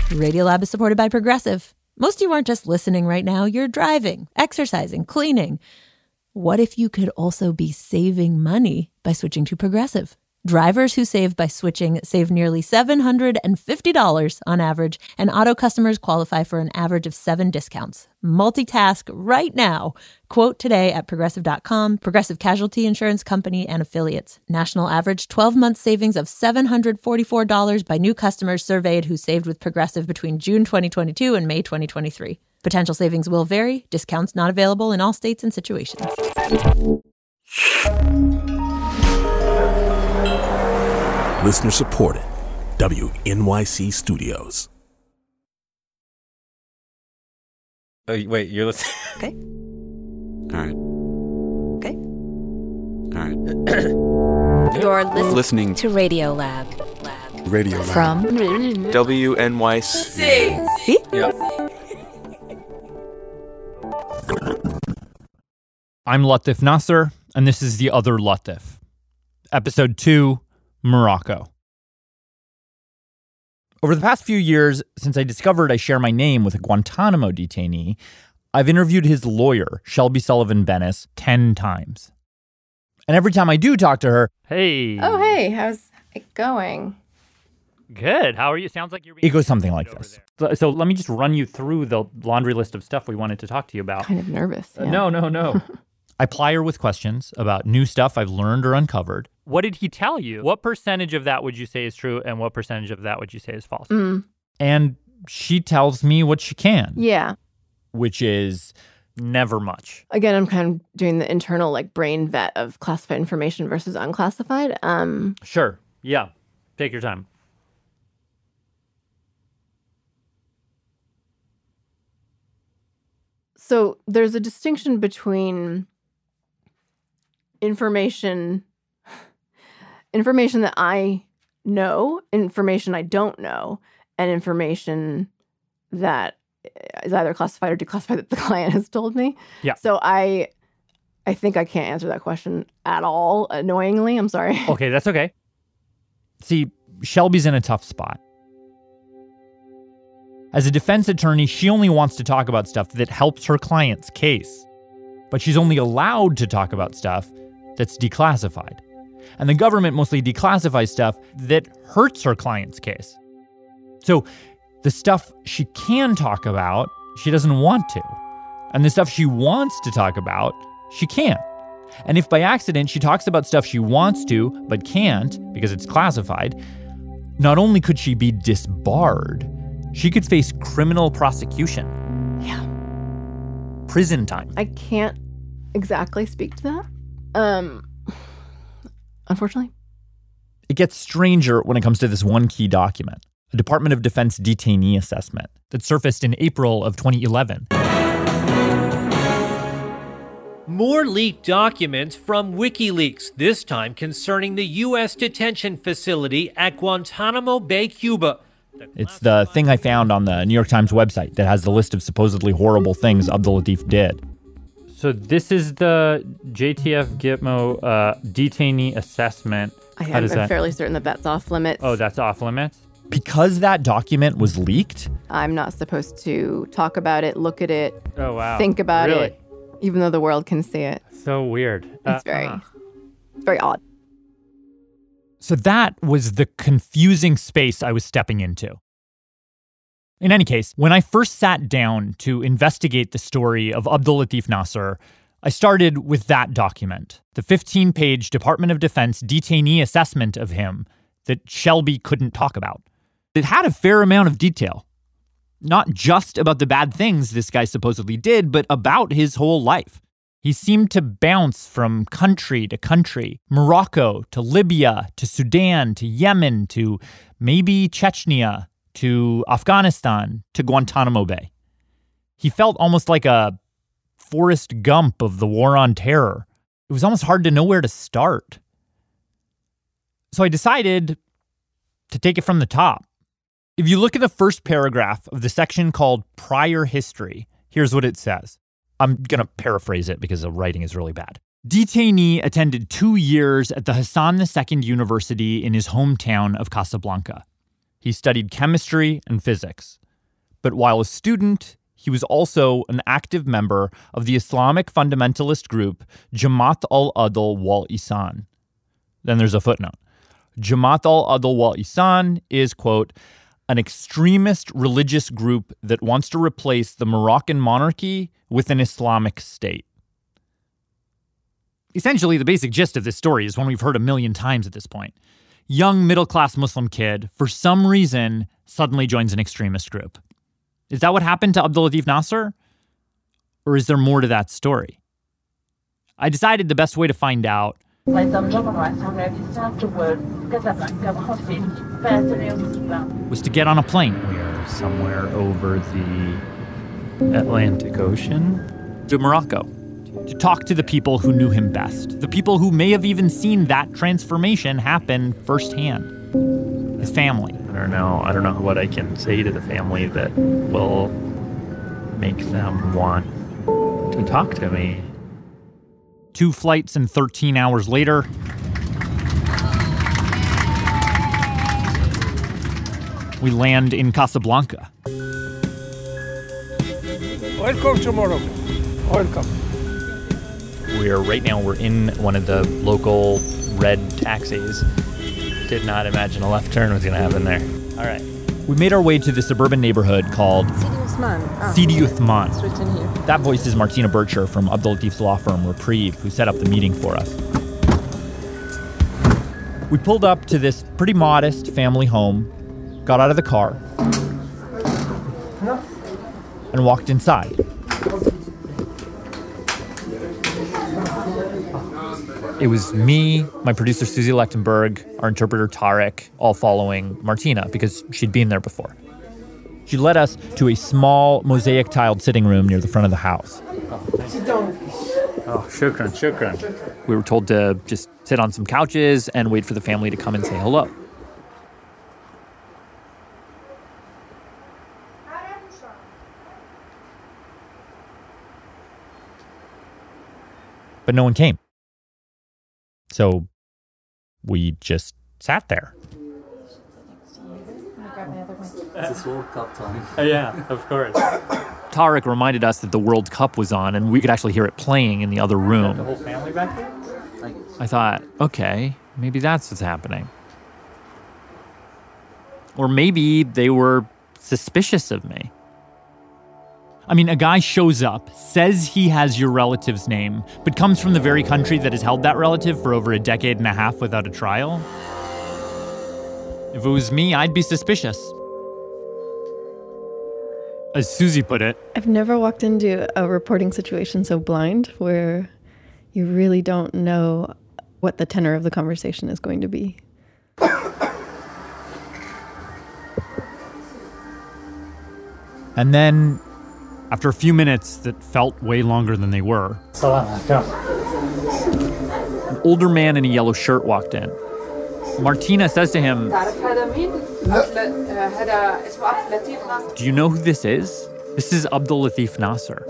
Radiolab is supported by Progressive. Most of you aren't just listening right now, you're driving, exercising, cleaning. What if you could also be saving money by switching to Progressive? Drivers who save by switching save nearly $750 on average, and auto customers qualify for an average of 7 discounts. Multitask right now. Quote today at Progressive.com. Progressive Casualty Insurance Company and Affiliates. National average 12-month savings of $744 by new customers surveyed who saved with Progressive between June 2022 and May 2023. Potential savings will vary. Discounts not available in all states and situations. Listener supported. WNYC Studios. Oh, wait, you're listening? Okay. All right. Okay. All right. You're Listening to Radiolab. Radio Lab. From WNYC. See? Yep. I'm Latif Nasser, and this is The Other Latif. Episode 2, Morocco. Over the past few years, since I discovered I share my name with a Guantanamo detainee, I've interviewed his lawyer, Shelby Sullivan Bennis, 10 times. And every time I do talk to her, Hey. Oh, hey, how's it going? Good. How are you? Sounds like you're it goes something like this. So let me just run you through the laundry list of stuff we wanted to talk to you about. Kind of nervous. Yeah. No. I ply her with questions about new stuff I've learned or uncovered. What did he tell you? What percentage of that would you say is true and what percentage of that would you say is false? And she tells me what she can. Yeah. Which is never much. Again, I'm kind of doing the internal brain vet of classified information versus unclassified. Sure. Yeah. Take your time. So there's a distinction between information that I know, information I don't know, and information that is either classified or declassified that the client has told me. Yeah. So I think I can't answer that question at all, annoyingly. I'm sorry. Okay, that's okay. See, Shelby's in a tough spot. As a defense attorney, she only wants to talk about stuff that helps her client's case. But she's only allowed to talk about stuff that's declassified. And the government mostly declassifies stuff that hurts her client's case. So the stuff she can talk about, she doesn't want to. And the stuff she wants to talk about, she can't. And if by accident she talks about stuff she wants to but can't because it's classified, not only could she be disbarred, she could face criminal prosecution. Yeah. Prison time. I can't exactly speak to that. Unfortunately. It gets stranger when it comes to this one key document, a Department of Defense detainee assessment that surfaced in April of 2011. More leaked documents from WikiLeaks, this time concerning the U.S. detention facility at Guantanamo Bay, Cuba. It's the thing I found on the New York Times website that has the list of supposedly horrible things Abdul Latif did. So this is the JTF Gitmo detainee assessment. I'm fairly certain that that's off limits. Oh, that's off limits? Because that document was leaked? I'm not supposed to talk about it, look at it, Oh, wow. think about Really? it, even though the world can see it. So weird. It's very odd. So that was the confusing space I was stepping into. In any case, when I first sat down to investigate the story of Abdul Latif Nasser, I started with that document, the 15-page Department of Defense detainee assessment of him that Shelby couldn't talk about. It had a fair amount of detail. Not just about the bad things this guy supposedly did, but about his whole life. He seemed to bounce from country to country, Morocco to Libya to Sudan to Yemen to maybe Chechnya to Afghanistan to Guantanamo Bay. He felt almost like a Forrest Gump of the War on Terror. It was almost hard to know where to start. So I decided to take it from the top. If you look at the first paragraph of the section called Prior History, here's what it says. I'm going to paraphrase it because the writing is really bad. Detainee attended 2 years at the Hassan II University in his hometown of Casablanca. He studied chemistry and physics. But while a student, he was also an active member of the Islamic fundamentalist group Jamaat al-Adl wal-Ihsan. Then there's a footnote. Jamaat al-Adl wal-Ihsan is, quote, an extremist religious group that wants to replace the Moroccan monarchy with an Islamic state. Essentially, the basic gist of this story is one we've heard a million times at this point. Young middle-class Muslim kid, for some reason, suddenly joins an extremist group. Is that what happened to Abdul Latif Nasser? Or is there more to that story? I decided the best way to find out was to get on a plane. We're somewhere over the Atlantic Ocean. To Morocco, to talk to the people who knew him best, the people who may have even seen that transformation happen firsthand. His family. I don't know what I can say to the family that will make them want to talk to me. 2 flights and 13 hours later, we land in Casablanca. Welcome to Morocco. Welcome. We're in one of the local red taxis. Did not imagine a left turn was going to happen there. All right. We made our way to the suburban neighborhood called Sidi Uthman. It's written here. That voice is Martina Bircher from Abdul Latif's law firm, Reprieve, who set up the meeting for us. We pulled up to this pretty modest family home, got out of the car, and walked inside. It was me, my producer Susie Lechtenberg, our interpreter Tarek, all following Martina because she'd been there before. She led us to a small mosaic-tiled sitting room near the front of the house. Sit down. Oh, shukran. We were told to just sit on some couches and wait for the family to come and say hello. But no one came. So we just sat there. It's World Cup time. Yeah, of course. Tarek reminded us that the World Cup was on and we could actually hear it playing in the other room. The whole family back there? I thought, okay, maybe that's what's happening. Or maybe they were suspicious of me. I mean, a guy shows up, says he has your relative's name, but comes from the very country that has held that relative for over a decade and a half without a trial. If it was me, I'd be suspicious. As Susie put it, I've never walked into a reporting situation so blind where you really don't know what the tenor of the conversation is going to be. And then, after a few minutes that felt way longer than they were, an older man in a yellow shirt walked in. Martina says to him, "Do you know who this is? This is Abdul Latif Nasser."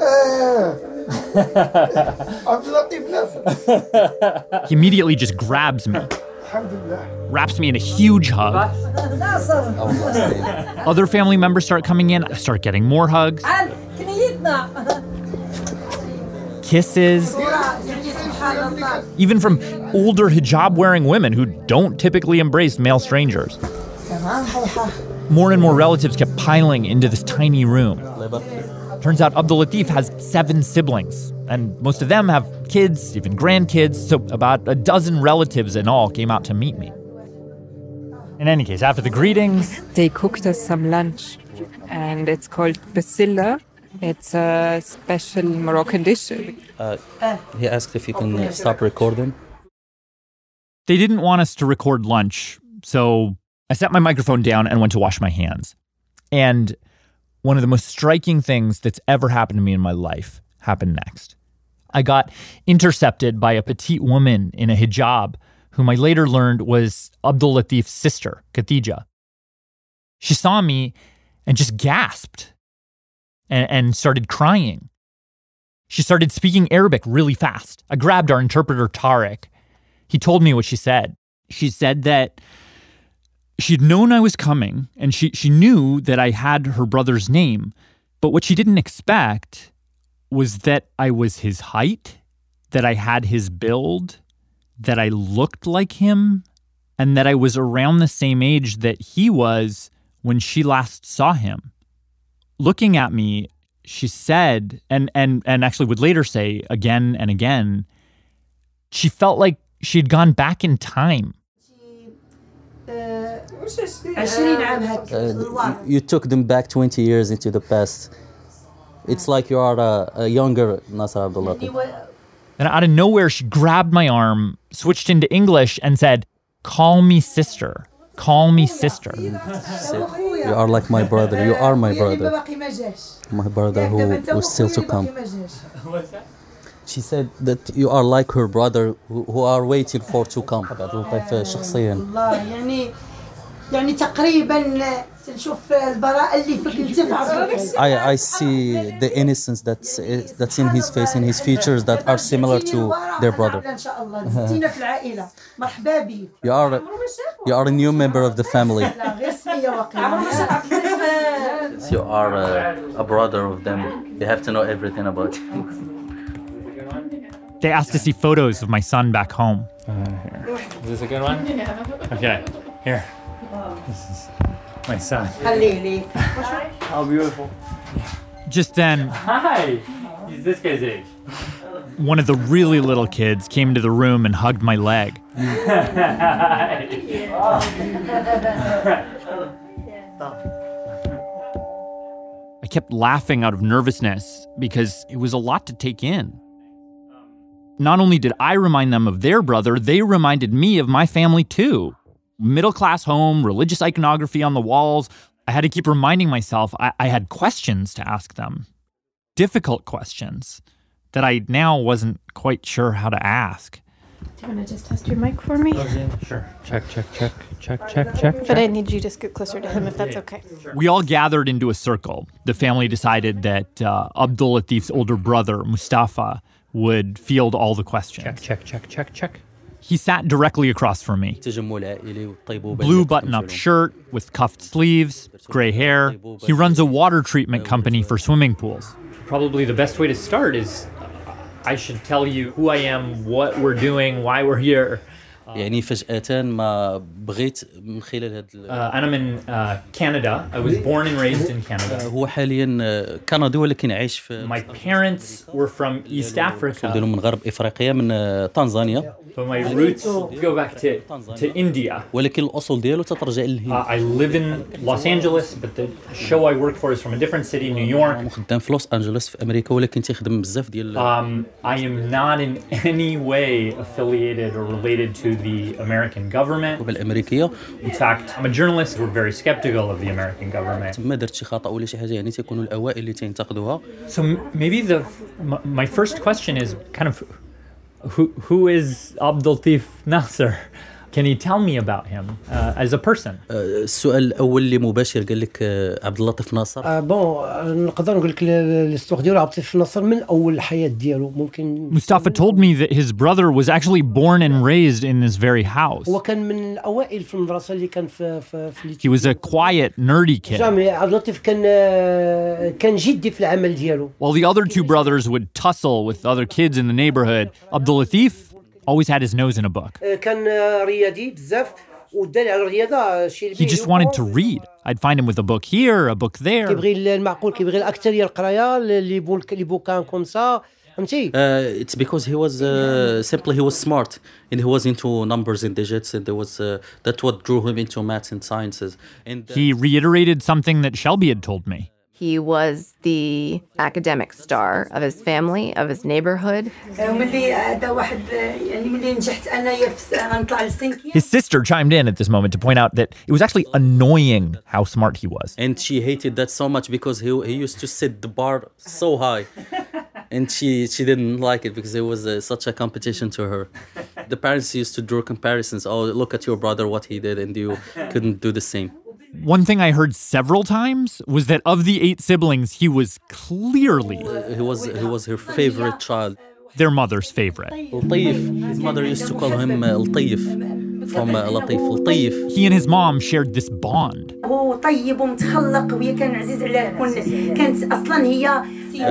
He immediately just grabs me, wraps me in a huge hug. Other family members start coming in. I start getting more hugs, kisses, even from older hijab-wearing women who don't typically embrace male strangers. More and more relatives kept piling into this tiny room. Turns out Abdul Latif has 7 siblings, and most of them have kids, even grandkids, so about a dozen relatives in all came out to meet me. In any case, after the greetings, they cooked us some lunch, and it's called basilla. It's a special Moroccan dish. He asked if you can stop recording. They didn't want us to record lunch, so I set my microphone down and went to wash my hands. And one of the most striking things that's ever happened to me in my life happened next. I got intercepted by a petite woman in a hijab whom I later learned was Abdul Latif's sister, Khadija. She saw me and just gasped and started crying. She started speaking Arabic really fast. I grabbed our interpreter, Tarek. He told me what she said. She said that She'd known I was coming, and she knew that I had her brother's name. But what she didn't expect was that I was his height, that I had his build, that I looked like him, and that I was around the same age that he was when she last saw him. Looking at me, she said, and actually would later say again and again, she felt like she'd gone back in time. You took them back 20 years into the past. It's like you are a younger Nasser Abdul-Latif. And out of nowhere, she grabbed my arm, switched into English, and said, "Call me sister. Call me sister." You are like my brother. You are my brother. My brother who is still to come. What's that? She said that you are like her brother who are waiting for to come. عبداللطيف شخصيا. يعني تقريبا نشوف البراءة اللي فيك التفعل. I see the innocence that's in his face, in his features that are similar to their brother. إن شاء الله زدتينا في العائلة. مرحبا بي. You are a new member of the family. You are a brother of them. You have to know everything about you. They asked to see photos of my son back home. Here. Is this a good one? Yeah. Okay. Here. This is my son. How beautiful. Just then, Hi. He's this guy's age. one of the really little kids came into the room and hugged my leg. I kept laughing out of nervousness because it was a lot to take in. Not only did I remind them of their brother, they reminded me of my family too. Middle-class home, religious iconography on the walls. I had to keep reminding myself I had questions to ask them. Difficult questions that I now wasn't quite sure how to ask. Do you want to just test your mic for me? Sure. Check. But I need you to scoot closer to him if that's okay. We all gathered into a circle. The family decided that Abdul Latif's older brother, Mustafa, would field all the questions. Check. He sat directly across from me. Blue button-up shirt with cuffed sleeves, gray hair. He runs a water treatment company for swimming pools. Probably the best way to start is I should tell you who I am, what we're doing, why we're here. يعني فجأة ما بغيت من خلال هذا أنا من Canada. I was born and raised in Canada. هو حاليا كندي ولكن عايش في My parents were from East Africa. من غرب إفريقيا من تنزانيا. But my roots go back to India. ولكن الأصول ديالو تترجع للهند. I live in Los Angeles, but the show I work for is from a different city, New York. خدام في لوس أنجلوس في أمريكا ولكن تخدم بزاف ديال. I am not in any way affiliated or related to the American government. بالأمريكية. In fact, I'm a journalist. We're very skeptical of the American government. ما درت شي خطأ ولا شي حاجة يعني تكونوا الأوائل اللي تنتقدوها. So maybe my first question is kind of who is Abdul Latif Nasser? Can you tell me about him as a person? السؤال الأول اللي مباشر قال لك عبد اللطيف ناصر. بون نقدر نقول لك الاستوار ديالو عبد اللطيف ناصر من أول الحياة ديالو ممكن. Mustafa told me that his brother was actually born and raised in this very house. هو كان من الأوائل في المدرسة اللي كان في He was a quiet, nerdy kid. جامي عبد اللطيف كان جدي في العمل ديالو. While the other two brothers would tussle with other kids in the neighborhood, Abdul Latif always had his nose in a book. كان رياضي بزاف ودال على الرياضة شي. He just wanted to read. I'd find him with a book here, a book there. كيبغي المعقول كيبغي الأكثرية القراية اللي بوكان كوم سا. It's because he was simply he was smart and he was into numbers and digits and there was that's what drew him into maths and sciences. And he reiterated something that Shelby had told me. He was the academic star of his family, of his neighborhood. His sister chimed in at this moment to point out that it was actually annoying how smart he was. And she hated that so much because he used to set the bar so high. And she didn't like it because it was such a competition to her. The parents used to draw comparisons. Oh, look at your brother, what he did, and you couldn't do the same. One thing I heard several times was that of the 8 siblings, he was clearly... He was her favorite child. Their mother's favorite. Latif. His mother used to call him Latif. from لطيف لطيف. He and his mom shared this bond. هو طيب ومتخلق وهي كان عزيز عليها كانت أصلا هي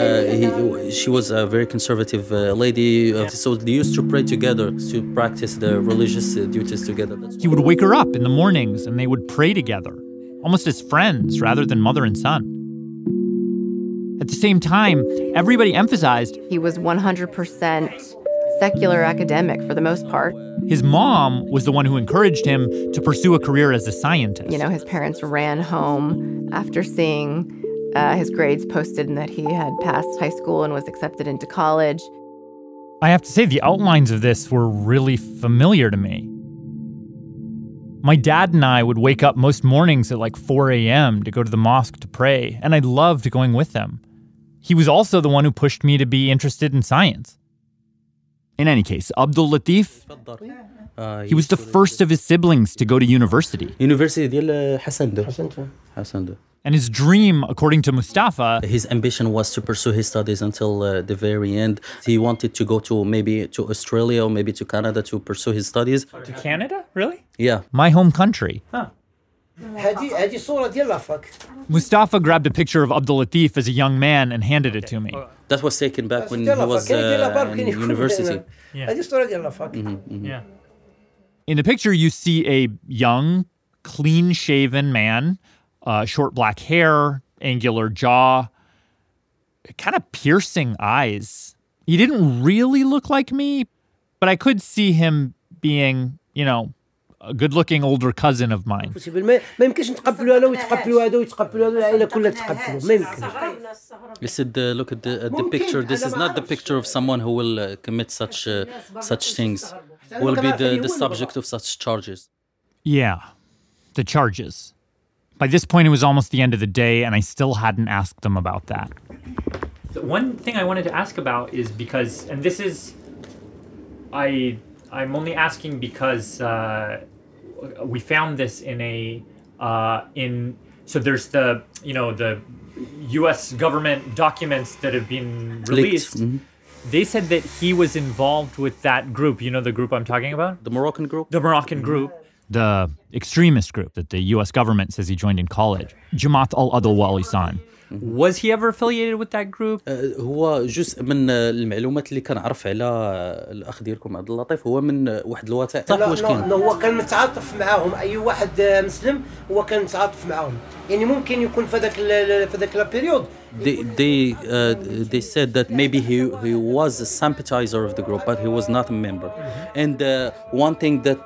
She was a very conservative lady, so they used to pray together to practice the religious duties together. He would wake her up in the mornings and they would pray together, almost as friends rather than mother and son. At the same time, everybody emphasized he was 100% secular academic for the most part. His mom was the one who encouraged him to pursue a career as a scientist. You know, his parents ran home after seeing his grades posted and that he had passed high school and was accepted into college. I have to say, the outlines of this were really familiar to me. My dad and I would wake up most mornings at like 4 a.m. to go to the mosque to pray, and I loved going with them. He was also the one who pushed me to be interested in science. In any case, Abdul Latif, he was the first of his siblings to go to university. University ديال حسندو. And his dream, according to Mustafa, his ambition was to pursue his studies until the very end. He wanted to go to maybe to Australia or maybe to Canada to pursue his studies. To Canada? Really? Yeah. My home country. Huh. هذه صورة ديال لافاك. Mustafa grabbed a picture of Abdul Latif as a young man and handed it to me. That was taken back when he was in university. هذه صورة ديال لافاك. Yeah. In the picture, you see a young, clean-shaven man, short black hair, angular jaw, kind of piercing eyes. He didn't really look like me, but I could see him being, you know, a good-looking older cousin of mine. ما يمكنش نتقبلوا انا ويتقبلوا هذا ويتقبلوا هذا العائله كلها تقبلوا ما يمكنش. You said, look at the picture. This is not the picture of someone who will commit such things. Will be the subject of such charges. Yeah, the charges. By this point, it was almost the end of the day, and I still hadn't asked them about that. The one thing I wanted to ask about is because, and this is, I'm only asking because we found this in so there's the U.S. government documents that have been released. Mm-hmm. They said that he was involved with that group. You know the group I'm talking about? The Moroccan group? The Moroccan group. The extremist group that the U.S. government says he joined in college, Jamaat al-Adl wal-Ihsan. Was he ever affiliated with that group? هو جزء من المعلومات اللي كنعرف على الأخ ديالكم عبد اللطيف هو من واحد الوثائق. صح واش كاين؟ هو كان متعاطف معاهم أي واحد مسلم هو كان متعاطف معاهم. يعني ممكن يكون في ذاك البيريود. They said that maybe he was a sympathizer of the group, but he was not a member. And one thing that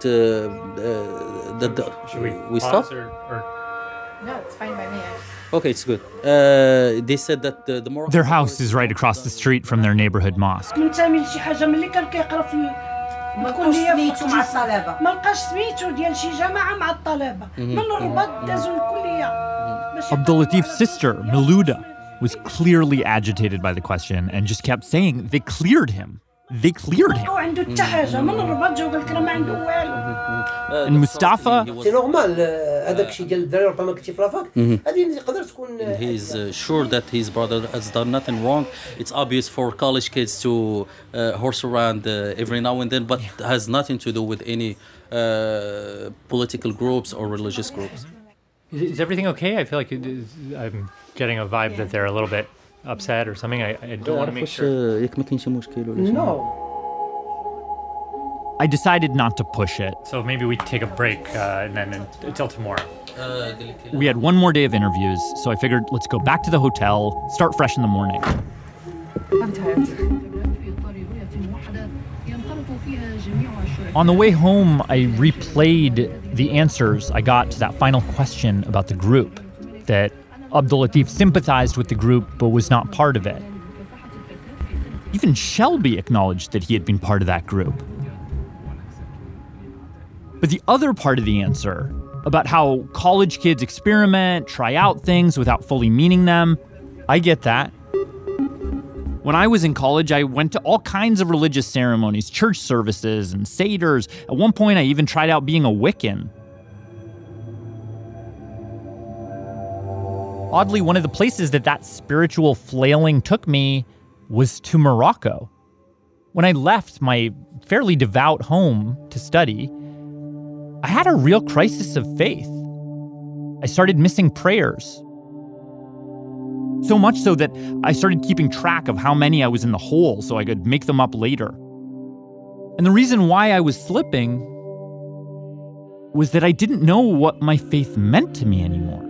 Should we stop? No, it's fine by me. Okay, it's good. They said that the Moroccan... Their house is right across the street from their neighborhood mosque. منتمي لشي حاجه ملي كان كيقرا في الكليه مع الطلبه ما لقاش سميتو ديال شي جماعه مع الطلبه من الرباط دازوا الكليه. Abdul Latif's sister, Miluda, was clearly agitated by the question and just kept saying they cleared him. They cleared him. عنده حتى حاجه من الرباط جاو قال لك ما عنده والو. And Mustafa, سي نورمال هذاك الشيء ديال الدراري ربما كنتي في لافاك هذه تقدر تكون. He's sure that his brother has done nothing wrong. It's obvious for college kids to horse around every now and then, but has nothing to do with any political groups or religious groups. Is everything okay? I feel like I'm getting a vibe that they're a little bit upset or something. I don't want to make sure. No. I decided not to push it. So maybe we take a break and then until tomorrow. We had one more day of interviews, so I figured let's go back to the hotel, start fresh in the morning. I'm tired. On the way home, I replayed the answers I got to that final question about the group, that Abdul Latif sympathized with the group but was not part of it. Even Shelby acknowledged that he had been part of that group. But the other part of the answer, about how college kids experiment, try out things without fully meaning them, I get that. When I was in college, I went to all kinds of religious ceremonies, church services, and seders. At one point, I even tried out being a Wiccan. Oddly, one of the places that spiritual flailing took me was to Morocco. When I left my fairly devout home to study, I had a real crisis of faith. I started missing prayers. So much so that I started keeping track of how many I was in the hole so I could make them up later. And the reason why I was slipping was that I didn't know what my faith meant to me anymore.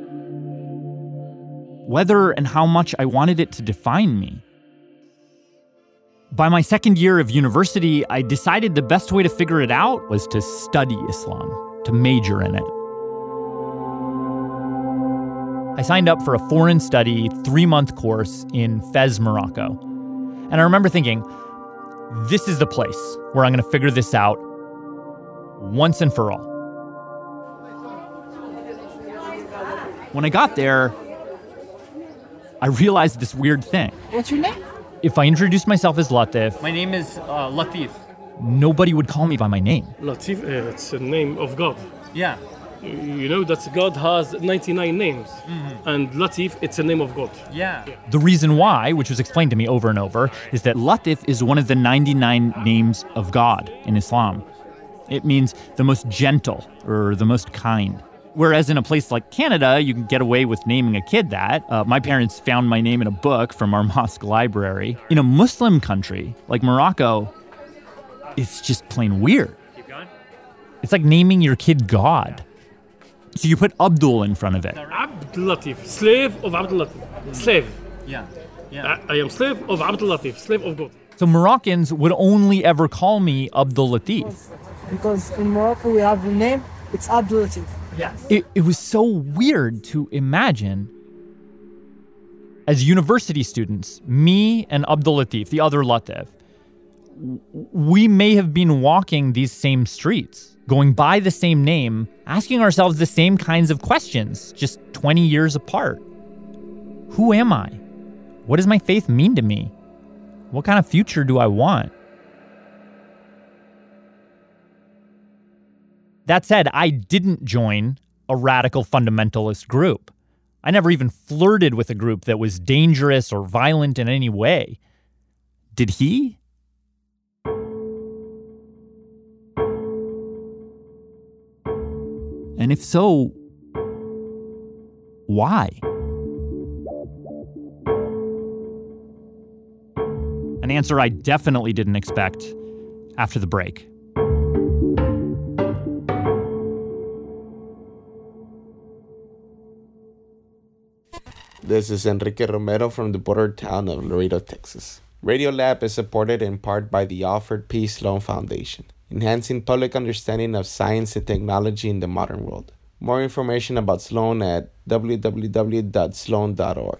Whether and how much I wanted it to define me. By my second year of university, I decided the best way to figure it out was to study Islam, to major in it. I signed up for a foreign study 3-month course in Fez, Morocco. And I remember thinking, this is the place where I'm going to figure this out once and for all. When I got there, I realized this weird thing. What's your name? If I introduced myself as Latif, My name is Latif. nobody would call me by my name. Latif, it's a name of God. Yeah. You know that God has 99 names. And Latif, it's a name of God. Yeah. The reason why, which was explained to me over and over, is that Latif is one of the 99 names of God in Islam. It means the most gentle or the most kind. Whereas in a place like Canada, you can get away with naming a kid that. My parents found my name in a book from our mosque library. In a Muslim country like Morocco, it's just plain weird. Keep going. It's like naming your kid God. So you put Abdul in front of it. Abdul Latif, slave of Abdul Latif. Slave. Yeah. I am slave of Abdul Latif, slave of God. So Moroccans would only ever call me Abdul Latif. Because in Morocco we have a name, it's Abdul Latif. Yes. It was so weird to imagine as university students, me and Abdul Latif, the other Latif, we may have been walking these same streets, going by the same name, asking ourselves the same kinds of questions, just 20 years apart. Who am I? What does my faith mean to me? What kind of future do I want? That said, I didn't join a radical fundamentalist group. I never even flirted with a group that was dangerous or violent in any way. Did he? And if so, why? An answer I definitely didn't expect after the break. This is Enrique Romero from the border town of Laredo, Texas. Radiolab is supported in part by the Alfred P. Sloan Foundation, enhancing public understanding of science and technology in the modern world. More information about Sloan at www.sloan.org.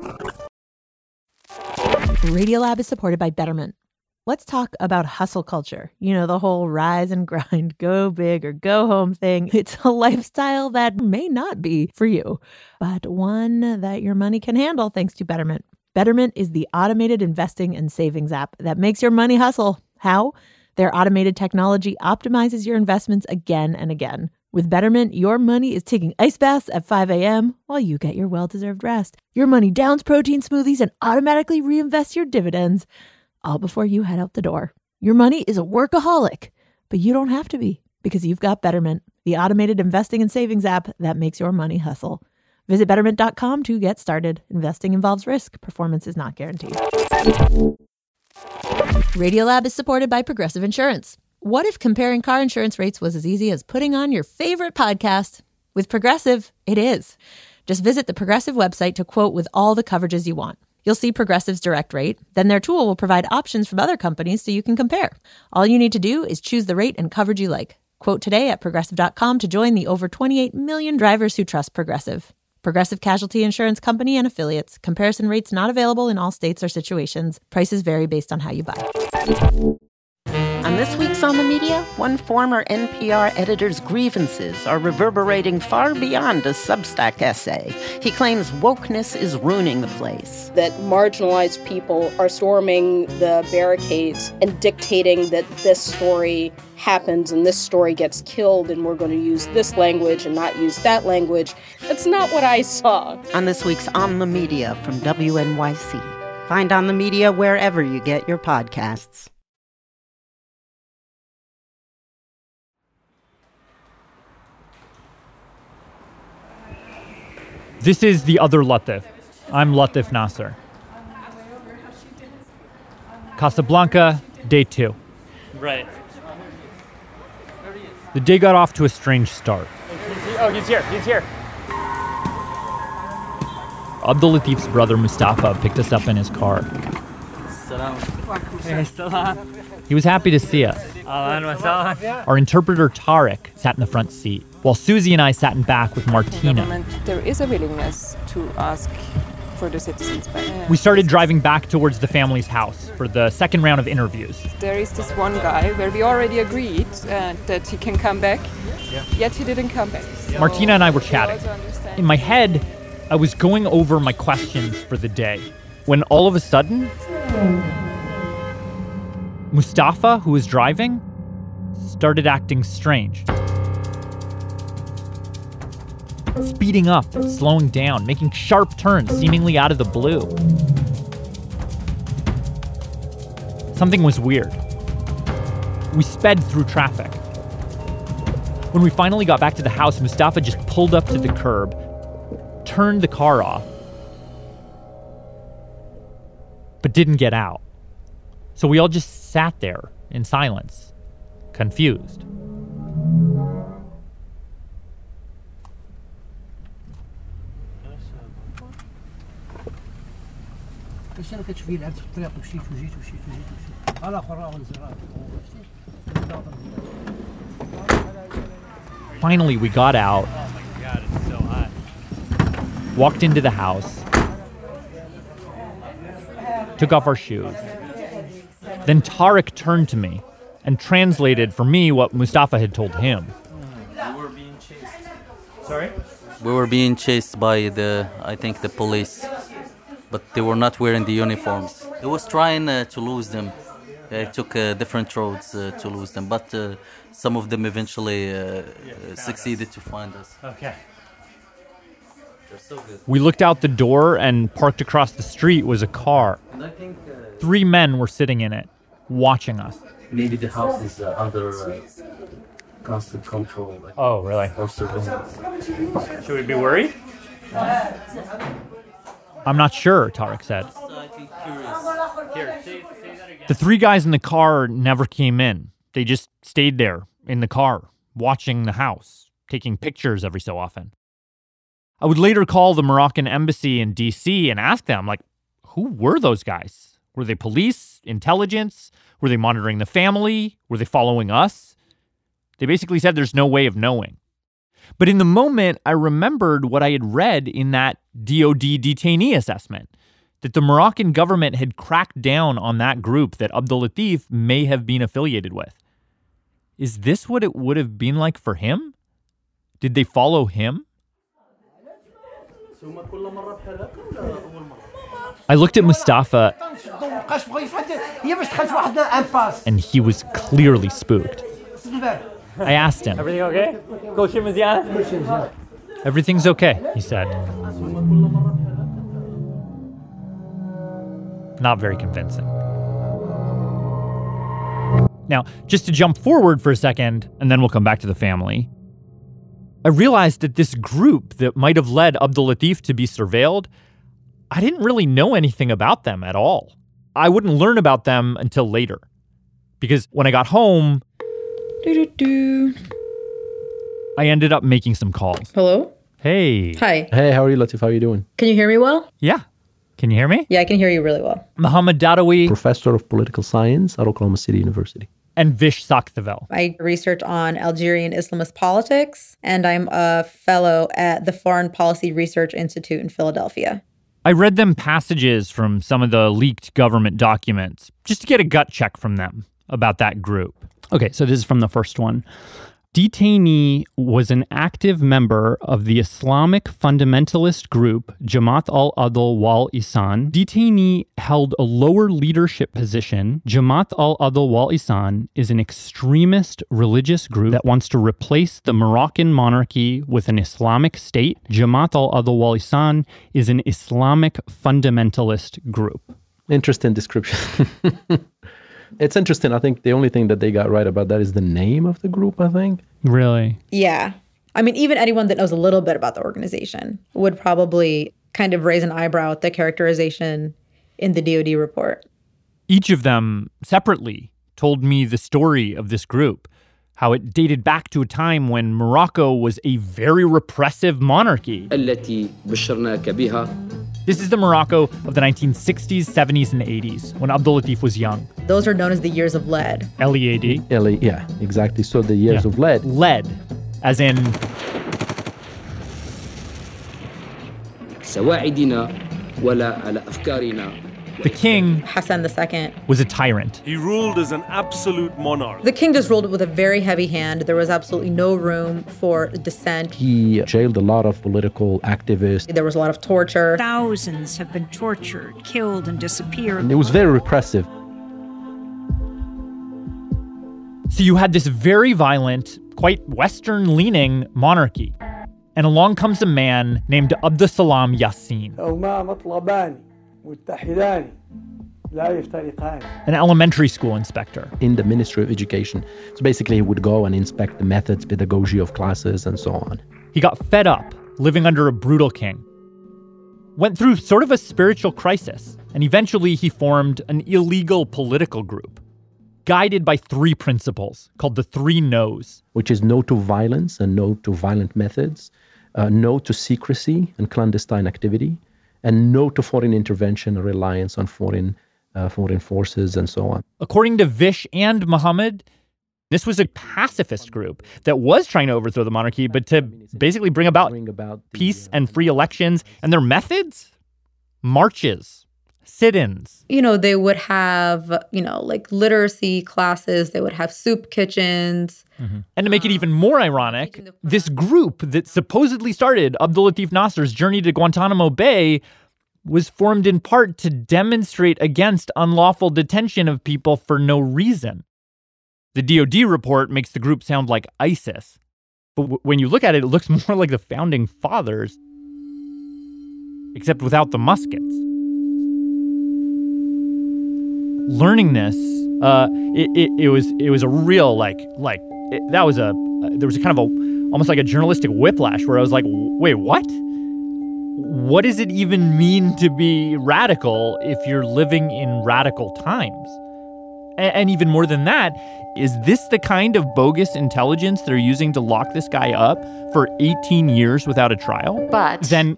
Radiolab is supported by Betterment. Let's talk about hustle culture. You know, the whole rise and grind, go big or go home thing. It's a lifestyle that may not be for you, but one that your money can handle thanks to Betterment. Betterment is the automated investing and savings app that makes your money hustle. How? Their automated technology optimizes your investments again and again. With Betterment, your money is taking ice baths at 5 a.m. while you get your well-deserved rest. Your money downs protein smoothies and automatically reinvests your dividends, all before you head out the door. Your money is a workaholic, but you don't have to be because you've got Betterment, the automated investing and savings app that makes your money hustle. Visit Betterment.com to get started. Investing involves risk. Performance is not guaranteed. Radiolab is supported by Progressive Insurance. What if comparing car insurance rates was as easy as putting on your favorite podcast? With Progressive, it is. Just visit the Progressive website to quote with all the coverages you want. You'll see Progressive's direct rate. Then their tool will provide options from other companies so you can compare. All you need to do is choose the rate and coverage you like. Quote today at Progressive.com to join the over 28 million drivers who trust Progressive. Progressive Casualty Insurance Company and Affiliates. Comparison rates not available in all states or situations. Prices vary based on how you buy. On this week's On the Media, one former NPR editor's grievances are reverberating far beyond a Substack essay. He claims wokeness is ruining the place. That marginalized people are storming the barricades and dictating that this story happens and this story gets killed and we're going to use this language and not use that language. That's not what I saw. On this week's On the Media from WNYC. Find On the Media wherever you get your podcasts. This is the other Latif. I'm Latif Nasser. Casablanca, day 2. Right. The day got off to a strange start. He's here. Abdul Latif's brother Mustafa picked us up in his car. He was happy to see us. Our interpreter Tariq sat in the front seat, while Susie and I sat in back with Martina. There is a willingness to ask for the citizens. We started driving back towards the family's house for the second round of interviews. There is this one guy where we already agreed that he can come back, yet he didn't come back. Martina and I were chatting. In my head, I was going over my questions for the day, when all of a sudden, Mustafa, who was driving, started acting strange. Speeding up, slowing down, making sharp turns seemingly out of the blue. Something was weird. We sped through traffic. When we finally got back to the house, Mustafa just pulled up to the curb, turned the car off, but didn't get out. So we all just sat there in silence, confused. Finally, we got out. Oh my God, it's so hot. Walked into the house, took off our shoes. Then Tariq turned to me and translated for me what Mustafa had told him. We were being chased. Sorry? We were being chased by the police, but they were not wearing the uniforms. They was trying to lose them. They took different roads to lose them, but some of them eventually succeeded to find us. Okay. They're so good. We looked out the door, and parked across the street was a car. And I think 3 men were sitting in it, watching us. maybe the house is under constant control. Oh, really? Or surveillance. Should we be worried? I'm not sure, Tariq said. Here, say that again. The 3 guys in the car never came in. They just stayed there in the car, watching the house, taking pictures every so often. I would later call the Moroccan embassy in D.C. and ask them, who were those guys? Were they police, intelligence? Were they monitoring the family? Were they following us? They basically said there's no way of knowing. But in the moment, I remembered what I had read in that DOD detainee assessment, that the Moroccan government had cracked down on that group that Abdul Latif may have been affiliated with. Is this what it would have been like for him? Did they follow him? I looked at Mustafa, and he was clearly spooked. I asked him. Everything okay? Everything's okay, he said. Not very convincing. Now, just to jump forward for a second, and then we'll come back to the family. I realized that this group that might have led Abdul Latif to be surveilled, I didn't really know anything about them at all. I wouldn't learn about them until later. Because when I got home, I ended up making some calls. Hello? Hey. Hi. Hey, how are you, Latif? How are you doing? Can you hear me well? Yeah. Can you hear me? Yeah, I can hear you really well. Mohammed Dadawi. Professor of Political Science at Oklahoma City University. And Vish Sakthavel. I research on Algerian Islamist politics, and I'm a fellow at the Foreign Policy Research Institute in Philadelphia. I read them passages from some of the leaked government documents just to get a gut check from them about that group. Okay, so this is from the first one. Detainee was an active member of the Islamic fundamentalist group Jamaat al-Adl wal-Ihsan. Detainee held a lower leadership position. Jamaat al-Adl wal-Ihsan is an extremist religious group that wants to replace the Moroccan monarchy with an Islamic state. Jamaat al-Adl wal-Ihsan is an Islamic fundamentalist group. Interesting description. It's interesting. I think the only thing that they got right about that is the name of the group, I think. Really? Yeah. I mean, even anyone that knows a little bit about the organization would probably kind of raise an eyebrow at the characterization in the DoD report. Each of them, separately, told me the story of this group, how it dated back to a time when Morocco was a very repressive monarchy. This is the Morocco of the 1960s, 70s, and 80s, when Abdul-Latif was young. Those are known as the years of lead. LEAD. Yeah, exactly. So the years of lead. Lead, as in... The king, Hassan II, was a tyrant. He ruled as an absolute monarch. The king just ruled with a very heavy hand. There was absolutely no room for dissent. He jailed a lot of political activists. There was a lot of torture. Thousands have been tortured, killed, and disappeared. And it was very repressive. So you had this very violent, quite Western-leaning monarchy. And along comes a man named Abdussalam Yassin, an elementary school inspector. In the Ministry of Education. So basically he would go and inspect the methods, pedagogy of classes, and so on. He got fed up living under a brutal king. Went through sort of a spiritual crisis, and eventually he formed an illegal political group, guided by 3 principles called the 3 no's. Which is no to violence and no to violent methods, no to secrecy and clandestine activity, and no to foreign intervention or reliance on foreign forces and so on. According to Vish and Muhammad, this was a pacifist group that was trying to overthrow the monarchy, but to basically bring about peace and free elections. And their methods? Marches, sit-ins. They would have, like literacy classes. They would have soup kitchens. Mm-hmm. And to make it even more ironic, this group that supposedly started Abdul-Latif Nasser's journey to Guantanamo Bay was formed in part to demonstrate against unlawful detention of people for no reason. The DoD report makes the group sound like ISIS. But when you look at it, it looks more like the founding fathers, except without the muskets. Learning this, it was a real there was a kind of almost like a journalistic whiplash where I was like, wait, what? What does it even mean to be radical if you're living in radical times? And even more than that, is this the kind of bogus intelligence they're using to lock this guy up for 18 years without a trial? But then,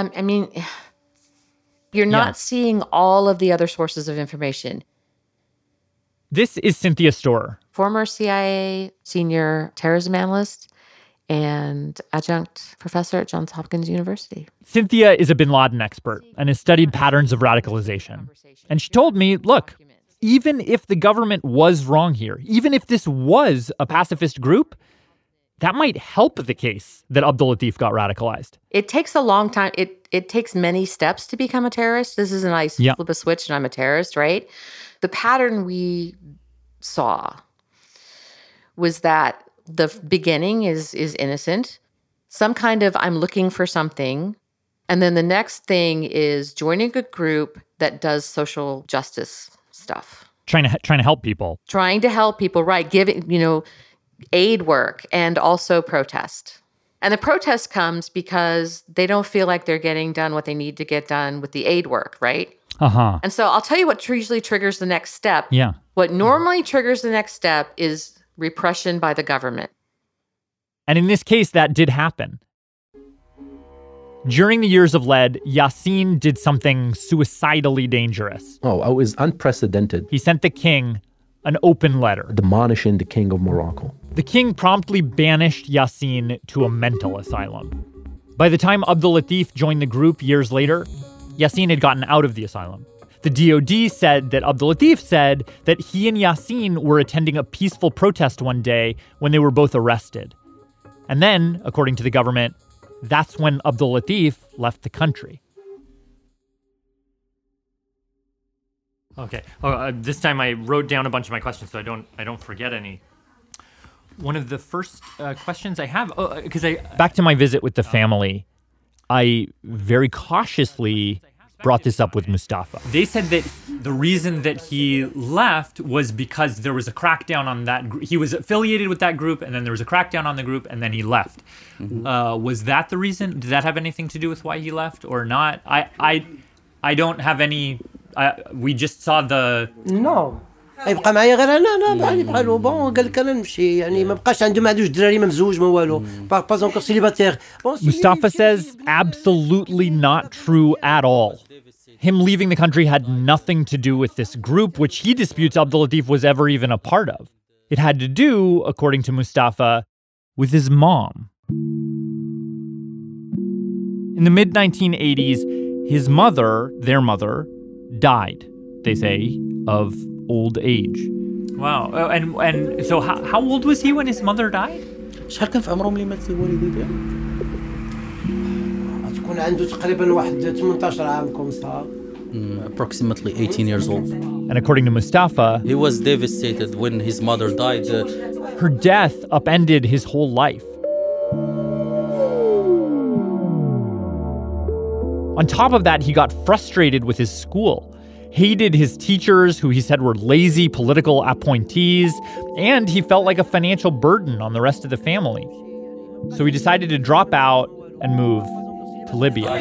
you're not seeing all of the other sources of information. This is Cynthia Storer, former CIA senior terrorism analyst and adjunct professor at Johns Hopkins University. Cynthia is a bin Laden expert and has studied patterns of radicalization. And she told me, look, even if the government was wrong here, even if this was a pacifist group, that might help the case that Abdul-Latif got radicalized. It takes a long time. It takes many steps to become a terrorist. This isn't I flip a switch and I'm a terrorist, right? The pattern we saw was that the beginning is innocent, some kind of I'm looking for something, and then the next thing is joining a group that does social justice stuff. Trying to help people. Trying to help people, right? Giving, aid work and also protest. And the protest comes because they don't feel like they're getting done what they need to get done with the aid work, right? Uh-huh. And so I'll tell you what usually triggers the next step. Yeah. What normally triggers the next step is repression by the government. And in this case, that did happen. During the years of lead, Yassin did something suicidally dangerous. Oh, it was unprecedented. He sent the king an open letter. Admonishing the king of Morocco. The king promptly banished Yassin to a mental asylum. By the time Abdul-Latif joined the group years later, Yassin had gotten out of the asylum. The DoD said that Abdul-Latif said that he and Yassin were attending a peaceful protest one day when they were both arrested. And then, according to the government, that's when Abdul-Latif left the country. Okay. This time I wrote down a bunch of my questions so I don't forget any. One of the first questions I have, because back to my visit with the family, I very cautiously brought this up with Mustafa. They said that the reason that he left was because there was a crackdown on that he was affiliated with that group, and then there was a crackdown on the group, and then he left. Was that the reason? Did that have anything to do with why he left or not? I don't have any. We just saw the. No. يبقى معايا غير انا يبقى له بون قال لك انا نمشي يعني ما بقاش عنده ما عندوش دراري ما مزوج ما والو باز انكور سيليباتير. Mustafa says absolutely not true at all. Him leaving the country had nothing to do with this group, which he disputes Abdul-Latif was ever even a part of. It had to do, according to Mustafa, with his mom. In the mid-1980s, his mother, their mother, died, they say, of old age. Wow. And so how old was he when his mother died? شحال كان في عمرهم اللي مات الوالدة ديالو؟ تكون عنده تقريبا واحد 18 عام كومسا. Approximately 18 years old. And according to Mustafa, he was devastated when his mother died. Her death upended his whole life. On top of that, he got frustrated with his school, hated his teachers, who he said were lazy political appointees, and he felt like a financial burden on the rest of the family. So he decided to drop out and move to Libya.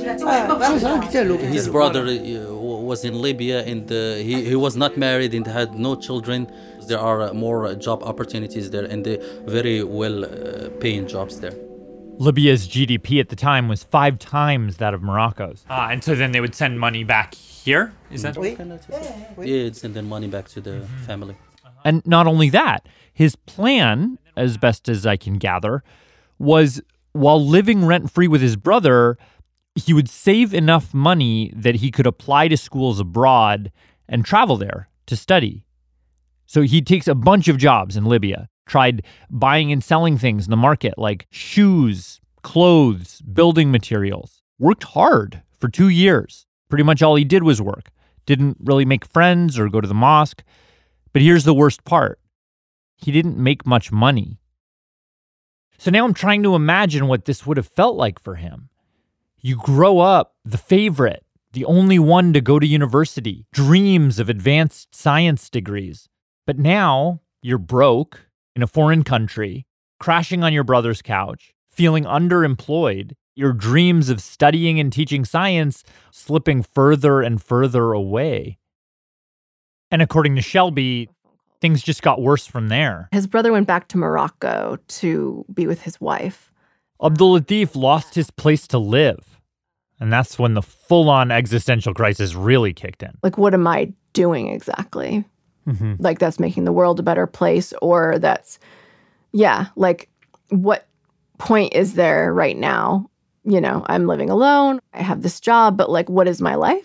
His brother was in Libya, and he was not married and had no children. There are more job opportunities there, and very well paying jobs there. Libya's GDP at the time was 5 times that of Morocco's. And so then they would send money back here? Is that right? Yeah, send the money back to the family. And not only that, his plan, as best as I can gather, was while living rent-free with his brother, he would save enough money that he could apply to schools abroad and travel there to study. So he takes a bunch of jobs in Libya, tried buying and selling things in the market like shoes, clothes, building materials, worked hard for 2 years. Pretty much all he did was work. Didn't really make friends or go to the mosque. But here's the worst part. He didn't make much money. So now I'm trying to imagine what this would have felt like for him. You grow up the favorite, the only one to go to university, dreams of advanced science degrees. But now you're broke in a foreign country, crashing on your brother's couch, feeling underemployed, your dreams of studying and teaching science slipping further and further away. And according to Shelby, things just got worse from there. His brother went back to Morocco to be with his wife. Abdul-Latif lost his place to live. And that's when the full-on existential crisis really kicked in. Like, what am I doing exactly? Mm-hmm. Like, that's making the world a better place, or that's, like, what point is there right now? You know, I'm living alone. I have this job, but like, what is my life?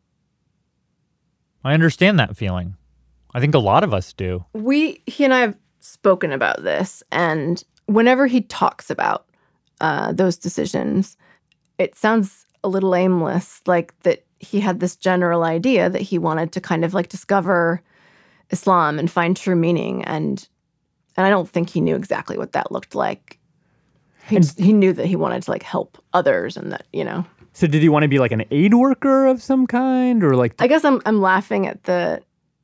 I understand that feeling. I think a lot of us do. He and I have spoken about this, and whenever he talks about those decisions, it sounds a little aimless, like that he had this general idea that he wanted to kind of like discover Islam and find true meaning, and I don't think he knew exactly what that looked like. He knew that he wanted to like help others, and that, you know. So did he want to be like an aid worker of some kind, or like? I guess I'm laughing at the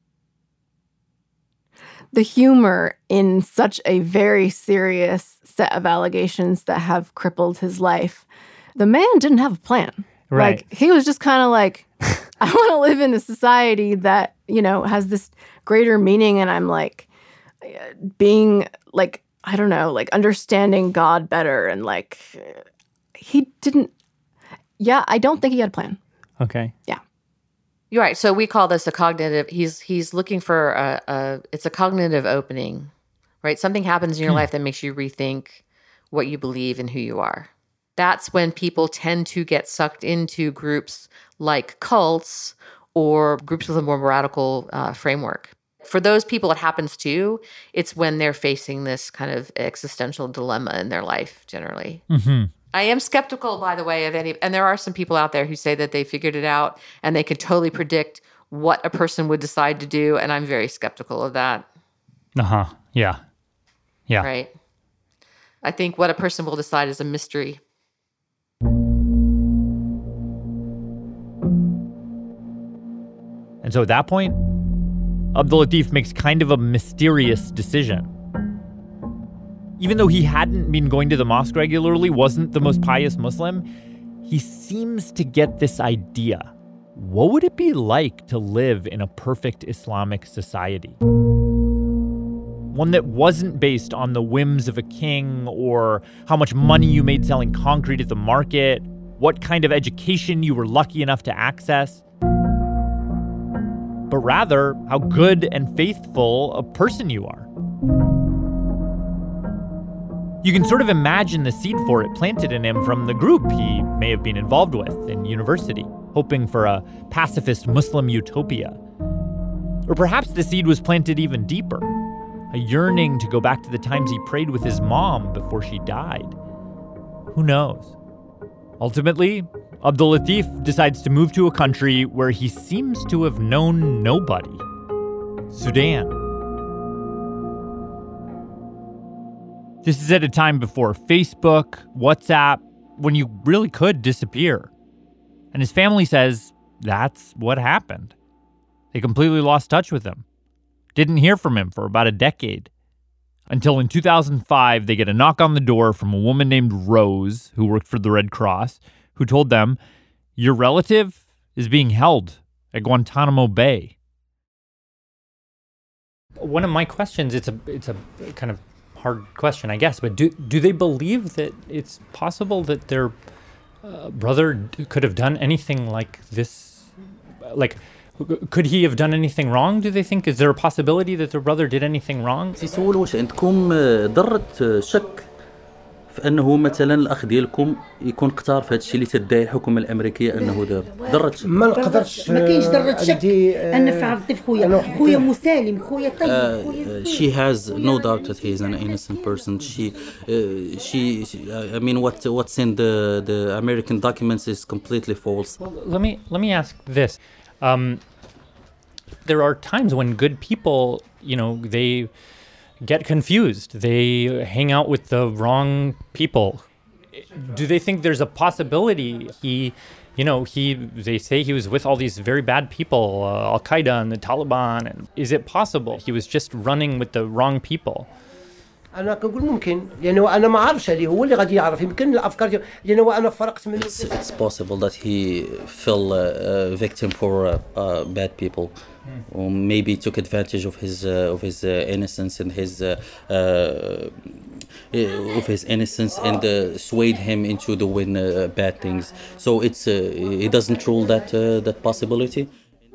humor in such a very serious set of allegations that have crippled his life. The man didn't have a plan. Right. Like, he was just kind of like, I want to live in a society that, you know, has this greater meaning, and I'm like being like, I don't know, like understanding God better, and like he didn't. Yeah, I don't think he had a plan. Okay. Yeah. You're right. So we call this a cognitive. He's looking for it's a cognitive opening, right? Something happens in your life that makes you rethink what you believe and who you are. That's when people tend to get sucked into groups like cults or groups with a more radical framework. For those people it happens to, it's when they're facing this kind of existential dilemma in their life, generally. Mm-hmm. I am skeptical, by the way, of any, and there are some people out there who say that they figured it out and they could totally predict what a person would decide to do, and I'm very skeptical of that. Uh-huh. Yeah. Yeah. Right. I think what a person will decide is a mystery. And so at that point, Abdul Latif makes kind of a mysterious decision. Even though he hadn't been going to the mosque regularly, wasn't the most pious Muslim, he seems to get this idea. What would it be like to live in a perfect Islamic society? One that wasn't based on the whims of a king or how much money you made selling concrete at the market, what kind of education you were lucky enough to access, but rather how good and faithful a person you are. You can sort of imagine the seed for it planted in him from the group he may have been involved with in university, hoping for a pacifist Muslim utopia. Or perhaps the seed was planted even deeper, a yearning to go back to the times he prayed with his mom before she died. Who knows? Ultimately, Abdul Latif decides to move to a country where he seems to have known nobody: Sudan. This is at a time before Facebook, WhatsApp, when you really could disappear. And his family says that's what happened. They completely lost touch with him. Didn't hear from him for about a decade. Until in 2005, they get a knock on the door from a woman named Rose, who worked for the Red Cross, who told them, "Your relative is being held at Guantanamo Bay." One of my questions, it's a kind of hard question, I guess, but do they believe that it's possible that their brother could have done anything like this? Like, could he have done anything wrong, do they think? Is there a possibility that their brother did anything wrong? واش عندكم ضرة شك في انه مثلا الاخ ديالكم يكون قتار في هذا الشيء اللي تدعي الحكومه الامريكيه انه دار ضرة شك؟ ما نقدرش ما كاينش ضرة شك ان في عبد اللطيف خويا مسالم خويا طيب. She has no doubt that he is an innocent person. She I mean what's in the American documents is completely false. Well, let me ask this. There are times when good people, they get confused. They hang out with the wrong people. Do they think there's a possibility they say he was with all these very bad people, Al-Qaeda and the Taliban, and is it possible he was just running with the wrong people? انا كنقول ممكن لانه انا ما عارفش عليه هو اللي غادي يعرف يمكن الافكار ديالو لانه انا فرقت منه. It's possible that he fell a victim for bad people, or maybe took advantage of his innocence and his innocence and swayed him into doing bad things. So it doesn't rule that possibility.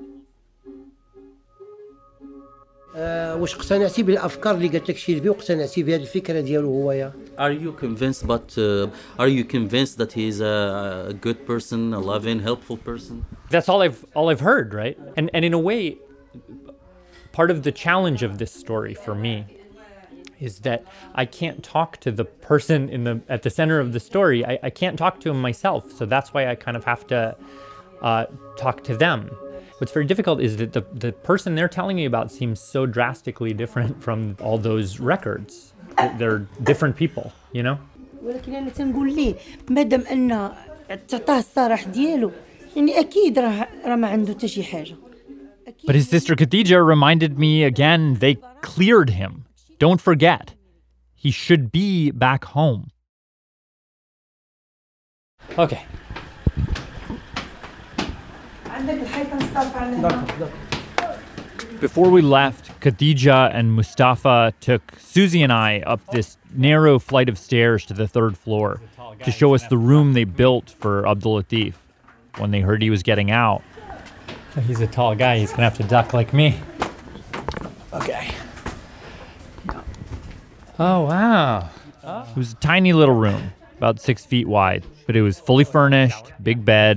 واش اقتنعتي بالافكار اللي قالت لك شيلبي واقتنعتي بهذه الفكره ديالو هويا؟ Are you convinced that he is a good person, a loving, helpful person? That's all I've heard, right? And in a way, part of the challenge of this story for me is that I can't talk to the person at the center of the story. I can't talk to him myself, so that's why I kind of have to talk to them. What's very difficult is that the person they're telling me about seems so drastically different from all those records. They're different people, ولكن انا تنقول ليه مادام ان تعطاه الصراح ديالو يعني اكيد راه ما عنده حتى شي حاجه. But his sister Khadija reminded me again they cleared him. Don't forget, he should be back home. Okay. Before we left, Khadija and Mustafa took Susie and I up this narrow flight of stairs to the third floor to show us the room they built for Abdul Latif when they heard he was getting out. He's a tall guy. He's going to have to duck like me. Okay. Oh, wow. It was a tiny little room, about 6 feet wide, but it was fully furnished, big bed.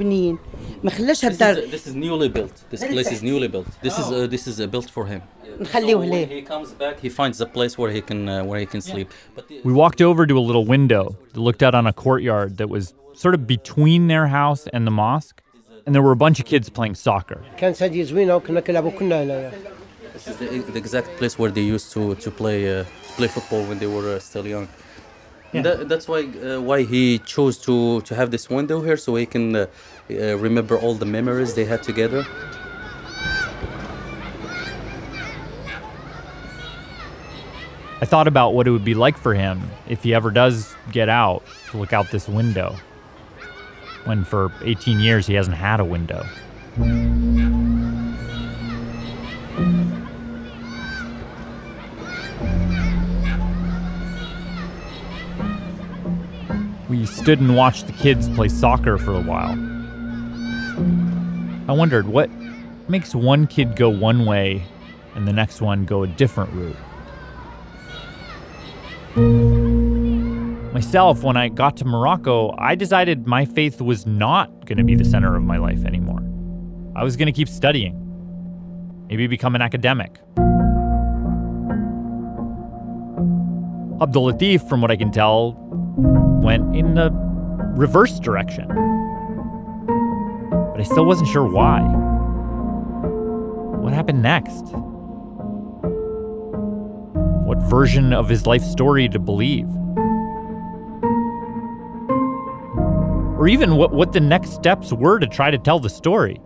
This is newly built. This place is newly built. This is built for him. When he comes back, he finds a place where he can sleep. We walked over to a little window that looked out on a courtyard that was sort of between their house and the mosque, and there were a bunch of kids playing soccer. كانت هذه زوينه وكنا كنلعبوا كنا هنايا. This is the exact place where they used to play football when they were still young. Yeah. That's why he chose to have this window here, so he can remember all the memories they had together. I thought about what it would be like for him if he ever does get out to look out this window, when for 18 years he hasn't had a window. We stood and watched the kids play soccer for a while. I wondered, what makes one kid go one way and the next one go a different route? Myself, when I got to Morocco, I decided my faith was not going to be the center of my life anymore. I was going to keep studying, maybe become an academic. Abdul Latif, from what I can tell, went in the reverse direction. But I still wasn't sure why. What happened next? What version of his life story to believe? Or even what the next steps were to try to tell the story.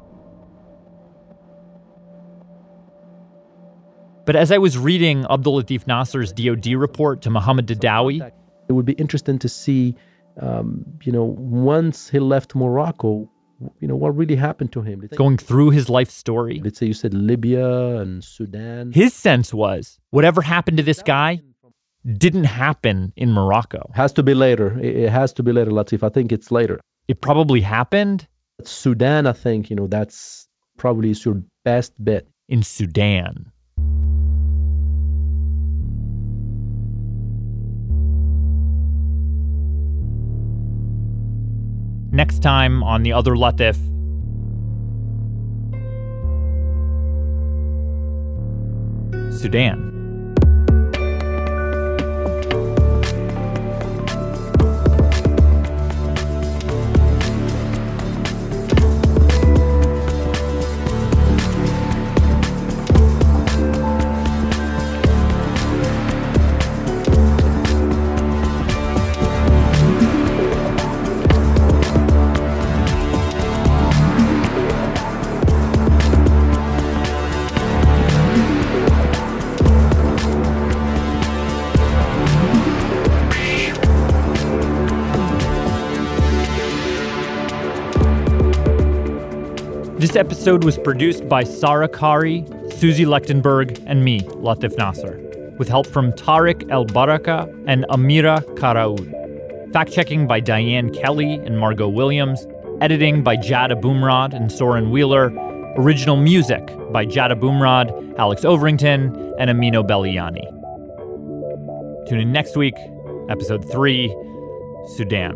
But as I was reading Abdul Latif Nasser's DOD report to Mohammed Dadawi, it would be interesting to see, once he left Morocco, what really happened to him. Going through his life story. Let's say you said Libya and Sudan. His sense was whatever happened to this guy didn't happen in Morocco. Has to be later. It has to be later, Latif. I think it's later. It probably happened? Sudan, I think, that's probably your best bet. In Sudan. Next time on The Other Latif. Sudan. This episode was produced by Sarah Kari, Susie Lechtenberg, and me, Latif Nasser, with help from Tariq El Baraka and Amira Karaoud. Fact-checking by Diane Kelly and Margot Williams. Editing by Jada Boomrod and Soren Wheeler. Original music by Jada Boomrod, Alex Overington, and Amino Belliani. Tune in next week, episode 3, Sudan.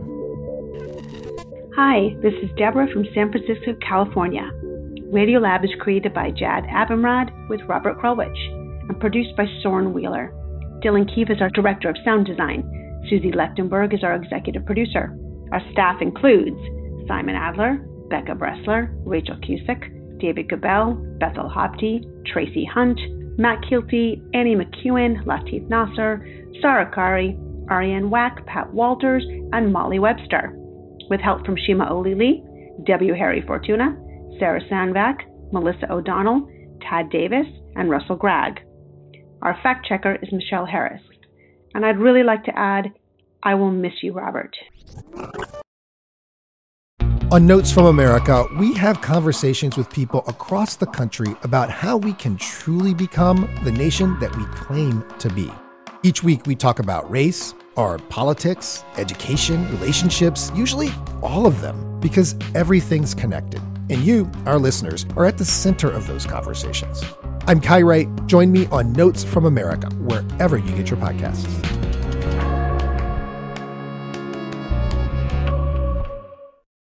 Hi, this is Deborah from San Francisco, California. Radiolab is created by Jad Abumrad with Robert Krulwich and produced by Soren Wheeler. Dylan Keefe is our director of sound design. Susie Lechtenberg is our executive producer. Our staff includes Simon Adler, Becca Bressler, Rachel Cusick, David Gabel, Bethel Hopti, Tracy Hunt, Matt Kilty, Annie McEwen, Latif Nasser, Sarah Kari, Ariane Wack, Pat Walters, and Molly Webster. With help from Shima Olili, W. Harry Fortuna, Sarah Sandvac, Melissa O'Donnell, Tad Davis, and Russell Gregg. Our fact checker is Michelle Harris. And I'd really like to add, I will miss you, Robert. On Notes from America, we have conversations with people across the country about how we can truly become the nation that we claim to be. Each week we talk about race, our politics, education, relationships, usually all of them, because everything's connected. And you, our listeners, are at the center of those conversations. I'm Kai Wright. Join me on Notes from America, wherever you get your podcasts.